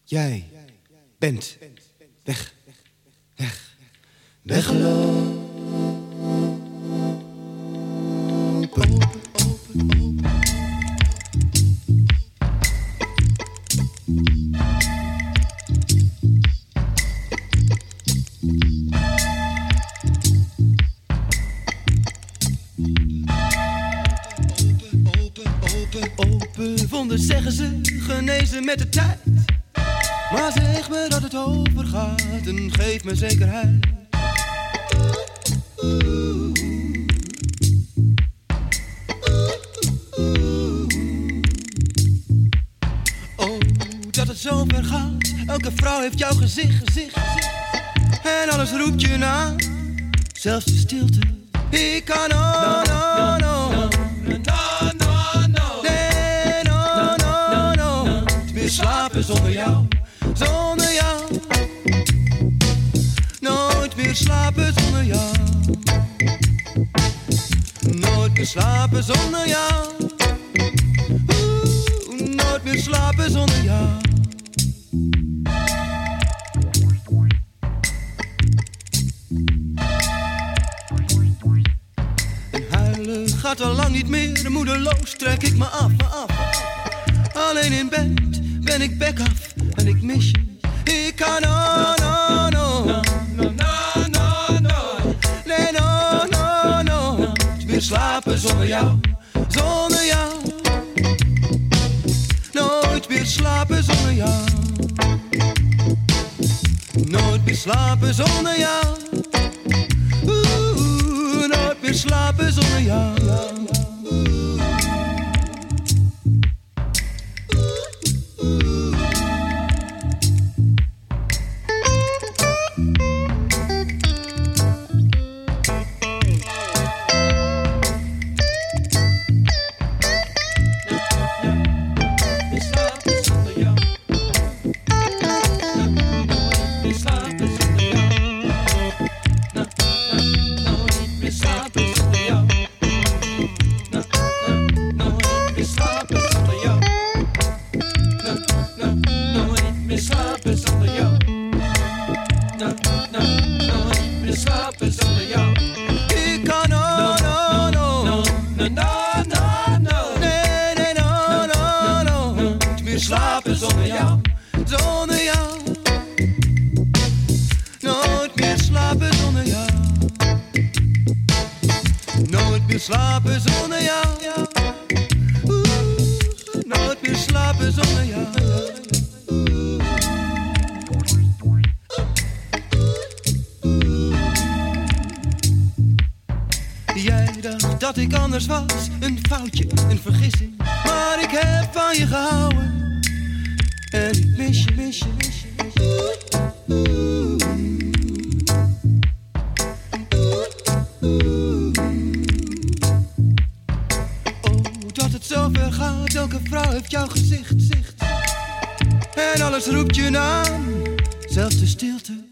Jij bent weggelopen. Open wonden zeggen ze, genezen met de tijd. Maar zeg me dat het overgaat en geef me zekerheid. Oh, dat het zo ver gaat. Elke vrouw heeft jouw gezicht. En alles roept je na, zelfs de stilte. Ik kan no. Slapen zonder jou. Nooit meer slapen zonder jou. Nooit meer slapen zonder jou. Nooit meer slapen zonder jou. En huilen gaat al lang niet meer. Moedeloos trek ik me af. Alleen in bed ben ik bek af en ik mis je. Ik kan no. Nee, no. Nooit meer slapen zonder jou. Nooit meer slapen zonder jou. Nooit meer slapen zonder jou. Nooit meer slapen zonder jou. Slapen zonder jou. Nooit meer slapen zonder jou. Jij dacht dat ik anders was, een foutje, een vergissing. Maar ik heb van je gehouden en ik mis je. Zo ver gaat, elke vrouw heeft jouw gezicht. En alles roept je naam, zelfs de stilte.